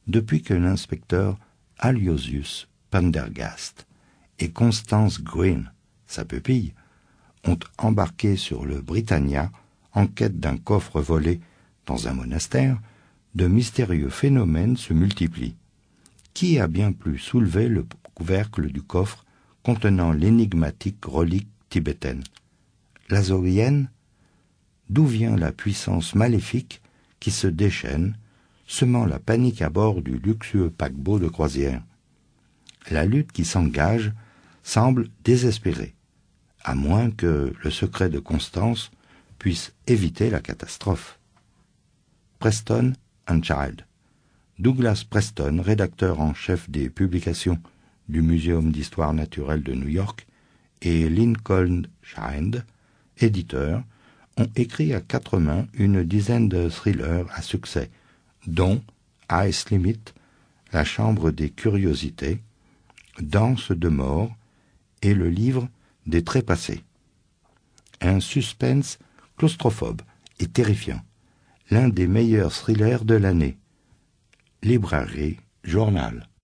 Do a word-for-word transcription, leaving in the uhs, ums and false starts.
depuis que l'inspecteur Aloysius Pendergast et Constance Green, sa pupille, ont embarqué sur le Britannia en quête d'un coffre volé dans un monastère, de mystérieux phénomènes se multiplient. Qui a bien pu soulever le couvercle du coffre contenant l'énigmatique relique tibétaine? L'Azorienne? D'où vient la puissance maléfique qui se déchaîne, semant la panique à bord du luxueux paquebot de croisière? La lutte qui s'engage semble désespérée, à moins que le secret de Constance puisse éviter la catastrophe. Preston and Child. Douglas Preston, rédacteur en chef des publications du Muséum d'histoire naturelle de New York, et Lincoln Child, éditeur, ont écrit à quatre mains une dizaine de thrillers à succès, dont Ice Limit, La chambre des curiosités, Danse de mort et le livre des trépassés. Un suspense claustrophobe et terrifiant, l'un des meilleurs thrillers de l'année. Librairie Journal.